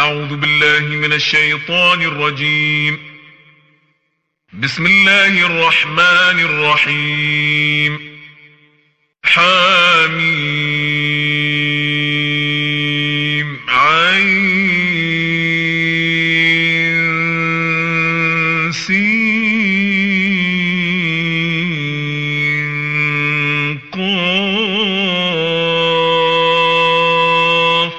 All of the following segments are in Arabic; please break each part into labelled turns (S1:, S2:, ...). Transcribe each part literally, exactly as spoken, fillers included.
S1: أعوذ بالله من الشيطان الرجيم. بسم الله الرحمن الرحيم. حميم عين سين قاف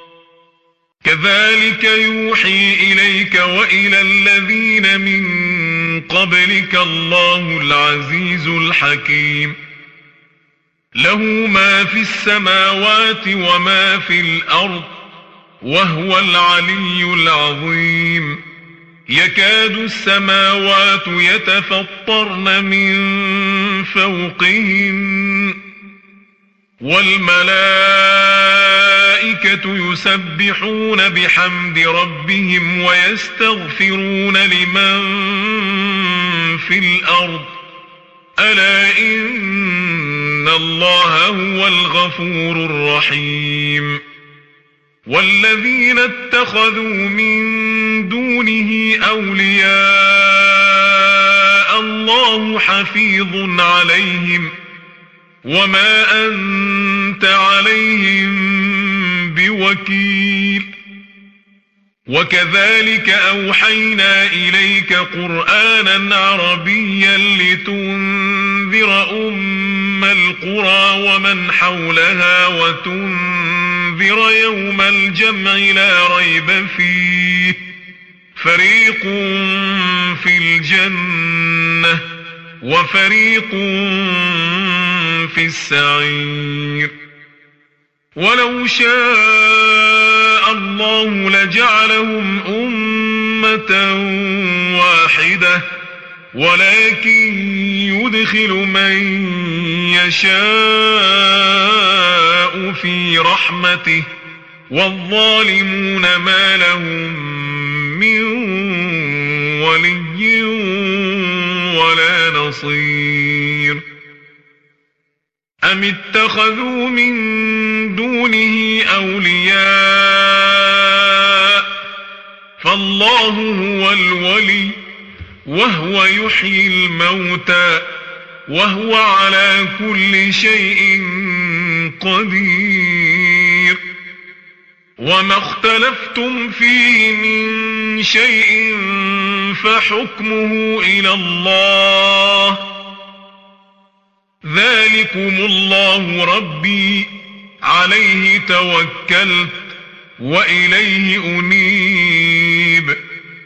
S1: كذلك يوحي إليك وإلى الذين من قبلك الله العزيز الحكيم. له ما في السماوات وما في الأرض وهو العلي العظيم. يكاد السماوات يتفطرن من فوقهن والملائكة يسبحون بحمد ربهم ويستغفرون لمن في الأرض ألا إن الله هو الغفور الرحيم. والذين اتخذوا من دونه أولياء الله حفيظ عليهم وما أنت عليهم بوكيل. وكذلك أوحينا إليك قرآنا عربيا لتنذر أم القرى ومن حولها وتنذر يوم الجمع لا ريب فيه فريق في الجنة وفريق في السعير. ولو شاء الله لجعلهم أمة واحدة ولكن يدخل من يشاء في رحمته والظالمون ما لهم من ولي ولا نصير. أم اتخذوا من دونه أولياء فالله هو الولي وهو يحيي الموتى وهو على كل شيء قدير. وما اختلفتم فيه من شيء فحكمه إلى الله ذلكم الله ربي عليه توكلت وإليه أنيب.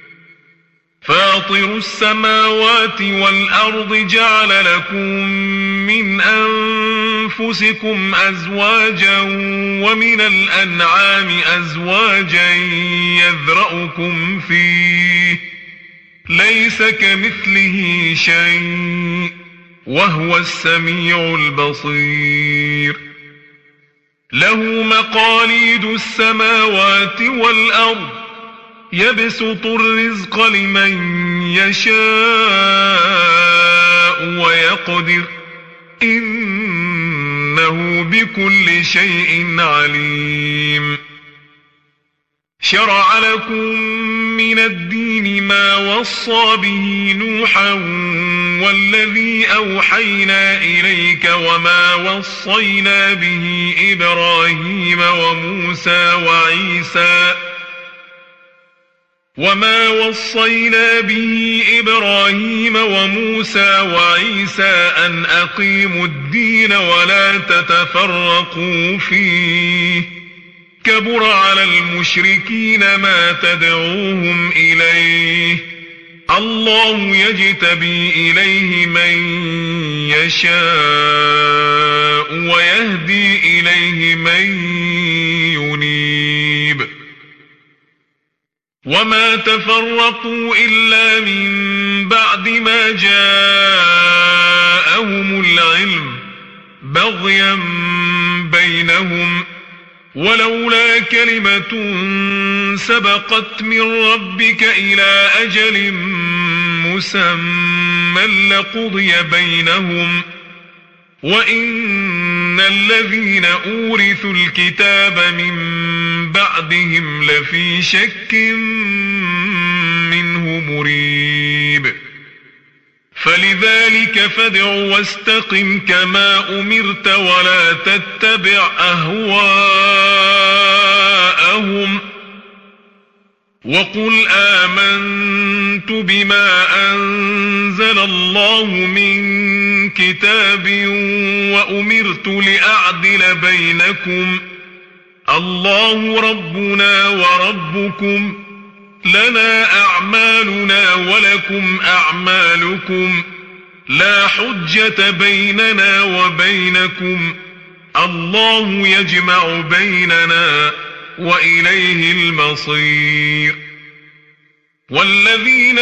S1: فاطر السماوات والأرض جعل لكم من أنفسكم أزواجا ومن الأنعام أزواجا يذرأكم فيه ليس كمثله شيء وهو السميع البصير. له مقاليد السماوات والأرض يبسط الرزق لمن يشاء ويقدر إنه بكل شيء عليم. شرع لكم من الدين ما وصى به نوحا والذي أوحينا إليك وما وصينا به إبراهيم وموسى وعيسى وما وصينا به إبراهيم وموسى وعيسى أن أقيموا الدين ولا تتفرقوا فيه كبر على المشركين ما تدعوهم إليه الله يجتبي إليه من يشاء ويهدي إليه من ينيب. وما تفرقوا إلا من بعد ما جاءهم العلم بغيا بينهم ولولا كلمة سبقت من ربك إلى أجل مسمى لقضي بينهم وإن الذين أورثوا الكتاب من بعدهم لفي شك منه مريب فلذلك فادع واستقم كما أمرت ولا تتبع أهواءهم وقل آمنت بما أنزل الله من كتاب وأمرت لأعدل بينكم الله ربنا وربكم لنا أعمالنا ولكم أعمالكم لا حجة بيننا وبينكم الله يجمع بيننا وإليه المصير والذين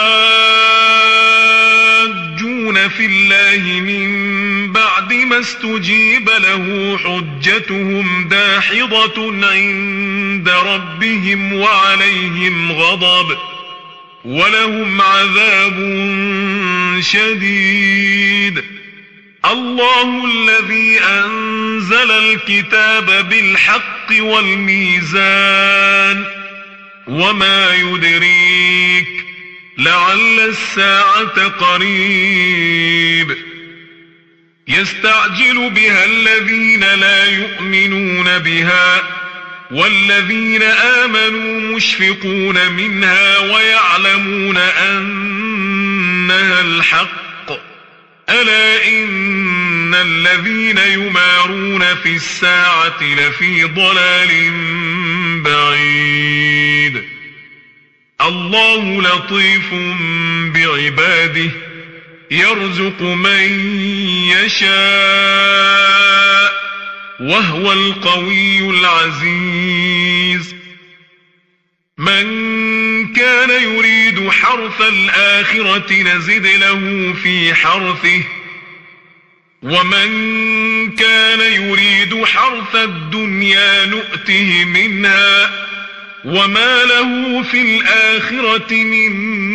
S1: يحاجون في الله من بعد ما استجيب له حجتهم داحضة عند ربهم وعليهم غضب ولهم عذاب شديد الله الذي أنزل الكتاب بالحق والميزان وما يدريك لعل الساعة قريب يستعجل بها الذين لا يؤمنون بها والذين آمنوا مشفقون منها ويعلمون أنها الحق ألا إن الذين يمارون في الساعة لفي ضلال بعيد الله لطيف بعباده يرزق من يشاء وهو القوي العزيز من كان يريد حرث الآخرة نزد له في حرثه ومن كان يريد حرث الدنيا نؤته منها وما له في الآخرة من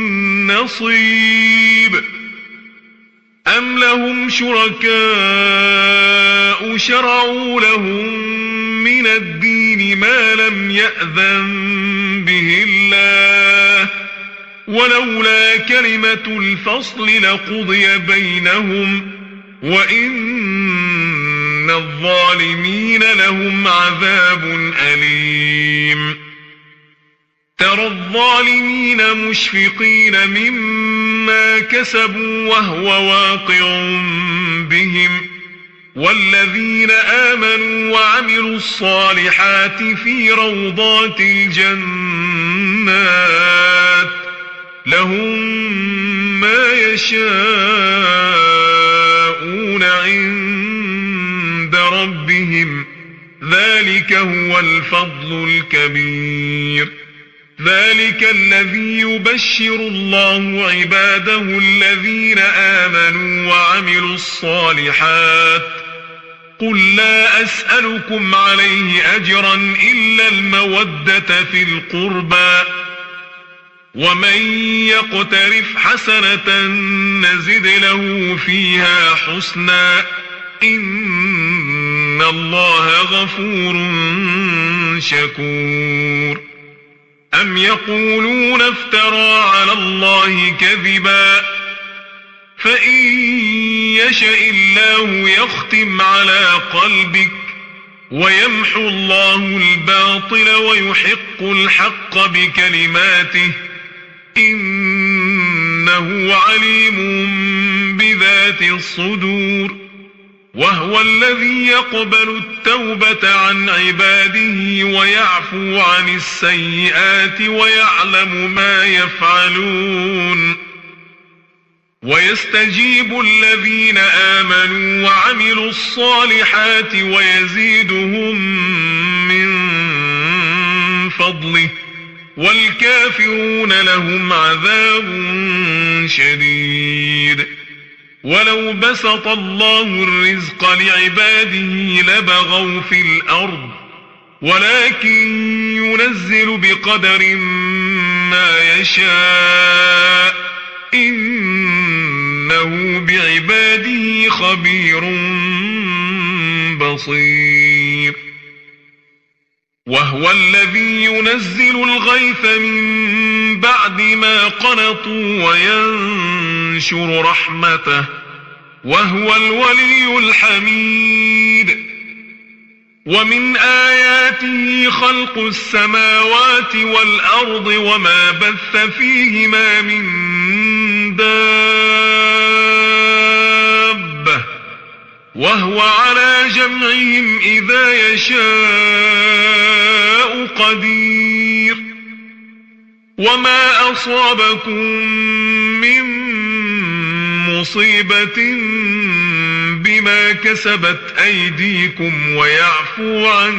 S1: نصيب أم لهم شركاء شرعوا لهم من الدين ما لم يأذن به الله ولولا كلمة الفصل لقضي بينهم وإن الظالمين لهم عذاب أليم ترى الظالمين مشفقين مما كسبوا وهو واقع بهم والذين آمنوا وعملوا الصالحات في روضات الجنات لهم ما يشاءون عند ربهم ذلك هو الفضل الكبير ذلك الذي يبشر الله عباده الذين آمنوا وعملوا الصالحات قل لا أسألكم عليه أجرا إلا المودة في القربى ومن يقترف حسنة نزد له فيها حسنا إن الله غفور شكور أم يقولون افترى على الله كذبا فإن يشأ الله يختم على قلبك ويمحو الله الباطل ويحق الحق بكلماته إنه عليم بذات الصدور وهو الذي يقبل التوبة عن عباده ويعفو عن السيئات ويعلم ما يفعلون ويستجيب الذين آمنوا وعملوا الصالحات ويزيدهم من فضله والكافرون لهم عذاب شديد ولو بسط الله الرزق لعباده لبغوا في الأرض ولكن ينزل بقدر ما يشاء إنه بعباده خبير بصير وهو الذي ينزل الغيث من بعد ما قنطوا وينشر رحمته وهو الولي الحميد ومن آياته خلق السماوات والأرض وما بث فيهما من دابة وهو على جمعهم إذا يشاء قدير وما أصابكم من مصيبة بما كسبت أيديكم ويعفو عن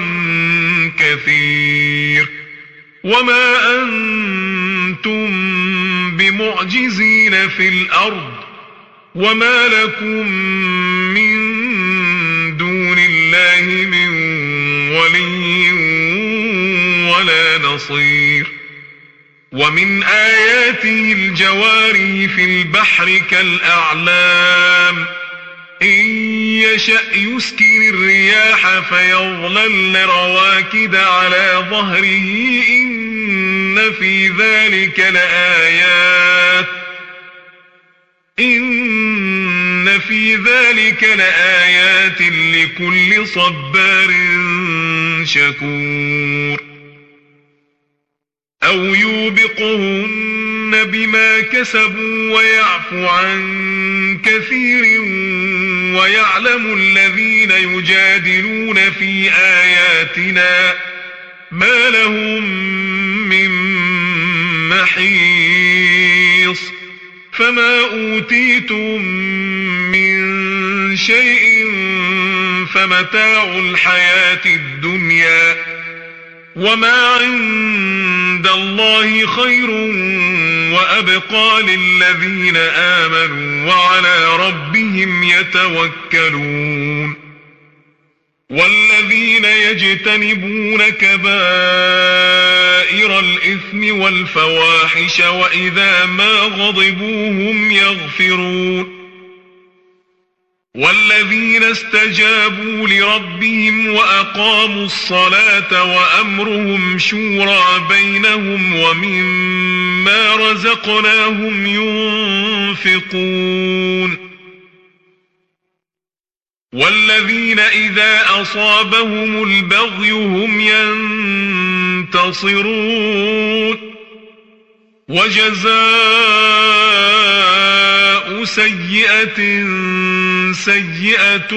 S1: كثير وما أنتم بمعجزين في الأرض وما لكم من دون الله من ولي ولا نصير ومن آياته الجواري في البحر كالأعلام إن يشأ يسكن الرياح فيظللن رواكد على ظهره إن في ذلك لآيات إن في ذلك لآيات لكل صبار شكور أو يوبقهن بما كسبوا ويعفو عن كثير ويعلم الذين يجادلون في آياتنا ما لهم من محيص فما أوتيتم من شيء فمتاع الحياة الدنيا وما عند الله خير وأبقى للذين آمنوا وعلى ربهم يتوكلون والذين يجتنبون كبائر الإثم والفواحش وإذا ما غضبوا هم يغفرون والذين استجابوا لربهم وأقاموا الصلاة وأمرهم شورى بينهم ومما رزقناهم ينفقون والذين إذا أصابهم البغي هم ينتصرون وجزاء سيئة سيئة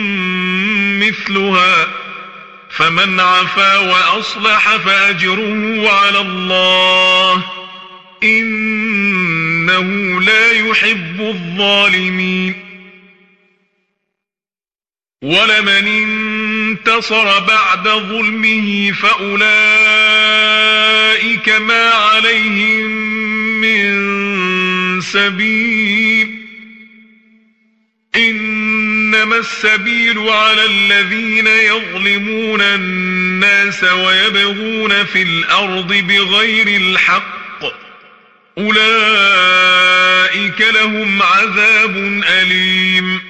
S1: مثلها فمن عفا وأصلح فأجره على الله إنه لا يحب الظالمين ولمن انتصر بعد ظلمه فأولئك ما عليهم من سبيل إنما السبيل على الذين يظلمون الناس ويبغون في الأرض بغير الحق أولئك لهم عذاب أليم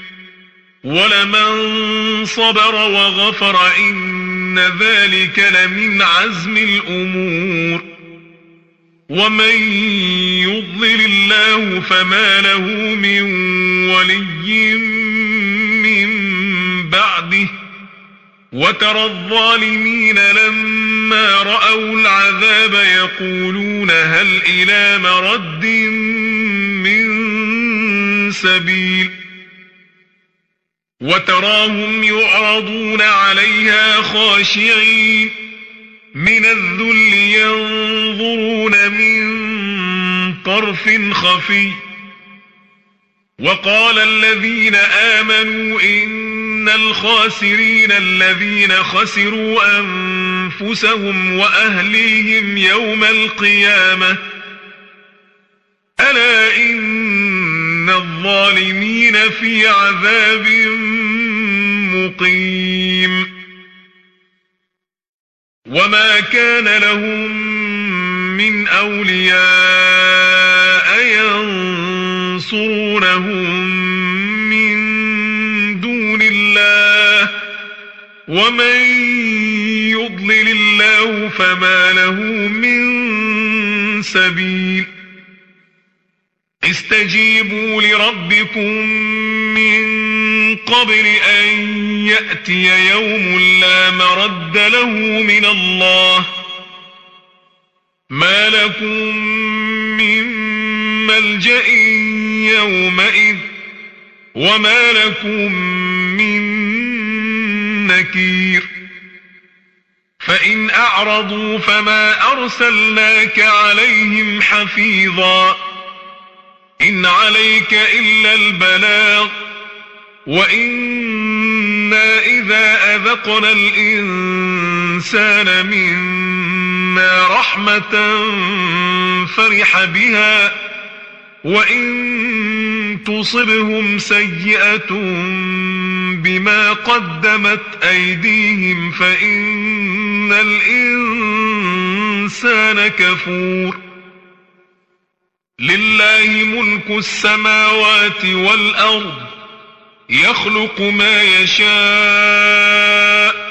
S1: ولمن صبر وغفر إن ذلك لمن عزم الأمور ومن يضلل الله فما له من ولي من بعده وترى الظالمين لما رأوا العذاب يقولون هل إلى مرد من سبيل وتراهم يعرضون عليها خاشعين من الذل ينظرون من طرف خفي وقال الذين آمنوا إن الخاسرين الذين خسروا أنفسهم وأهليهم يوم القيامة ألا إن الظالمين في عذاب مقيم وما كان لهم من أولياء ينصرونهم من دون الله ومن يضلل الله هداه فما له من سبيل استجيبوا لربكم من قبل أن يأتي يوم لا مرد له من الله ما لكم من ملجأ يومئذ وما لكم من نكير فإن أعرضوا فما أرسلناك عليهم حفيظا إن عليك إلا البلاغ وإنا إذا أذقنا الإنسان منا رحمة فرح بها وإن تصبهم سيئة بما قدمت أيديهم فإن الإنسان كفور لله ملك السماوات والأرض يخلق ما يشاء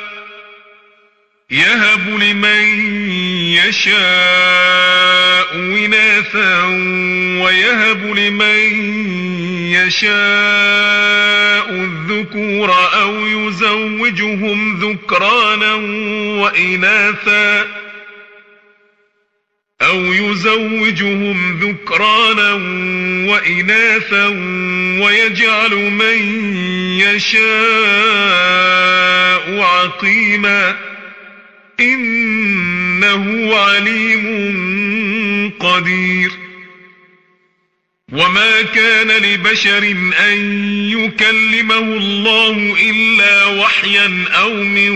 S1: يهب لمن يشاء إناثا ويهب لمن يشاء الذكور أو يزوجهم ذكرانا وإناثا أو يزوجهم ذكرانا وإناثا ويجعل من يشاء عقيما إنه عليم قدير وما كان لبشر أن يكلمه الله إلا وحيا أو من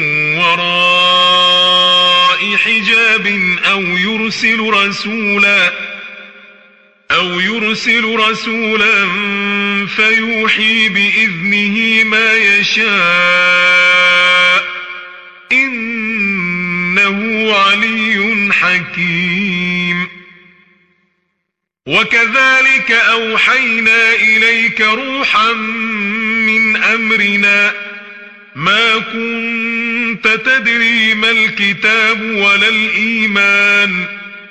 S1: وراء حجاب أو يرسل رسولا أو يرسل رسولا فيوحي بإذنه ما يشاء إنه علي حكيم وكذلك أوحينا إليك روحا من أمرنا ما كنت تدري ما الكتاب ولا الإيمان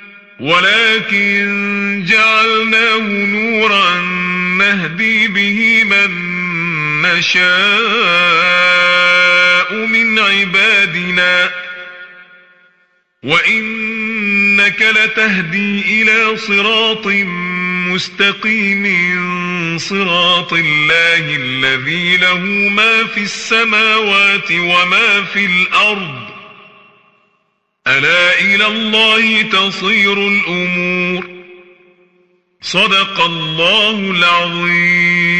S1: ولكن جعلناه نورا نهدي به من نشاء من عبادنا وإنك لتهدي إلى صراط مستقيم صراط الله الذي له ما في السماوات وما في الأرض ألا إلى الله تصير الأمور صدق الله العظيم.